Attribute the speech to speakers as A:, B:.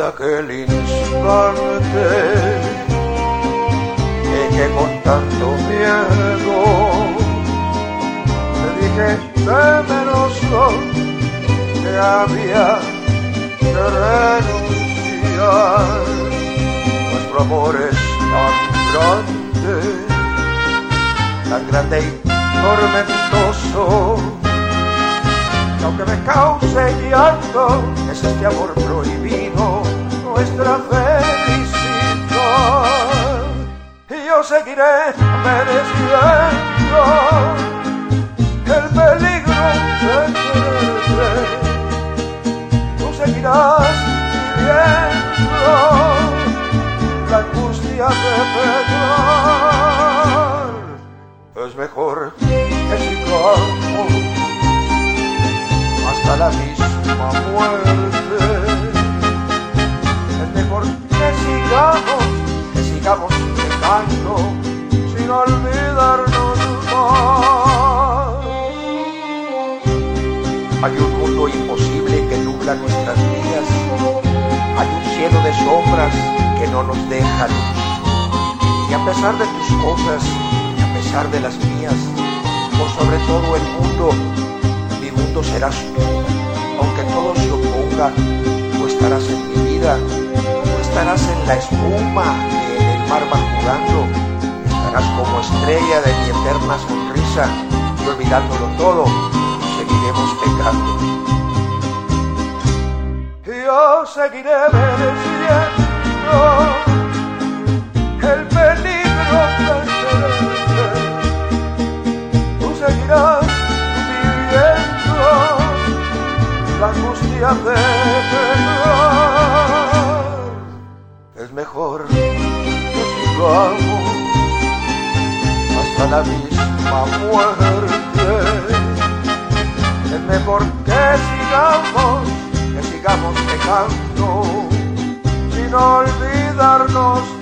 A: desde aquel instante en que con tanto miedo te dije temeroso que había que renunciar. Nuestro amor es tan grande y tormentoso, que aunque me cause llanto, es este amor prohibido nuestra felicidad. Y yo seguiré mereciendo el peligro de quererte. Tú seguirás viviendo la angustia de pecar. Es mejor que sigamos hasta la misma muerte. Es mejor que sigamos pecando sin olvidarnos más. Hay un mundo imposible que nubla nuestras vidas. Hay un cielo de sombras que no nos deja luz. Y a pesar de tus cosas, y a pesar de las mías, por sobre todo el mundo, mi mundo serás tú. Aunque todo se oponga, tú estarás en mi vida. Tú estarás en la espuma que en el mar va jugando. Estarás como estrella de mi eterna sonrisa. Y olvidándolo todo, seguiremos pecando. Yo seguiré mereciendo el peligro de quererte. Tú seguirás viviendo la angustia de pecar. Es mejor que sigamos hasta la misma muerte. Es mejor que sigamos pecando sin olvidarnos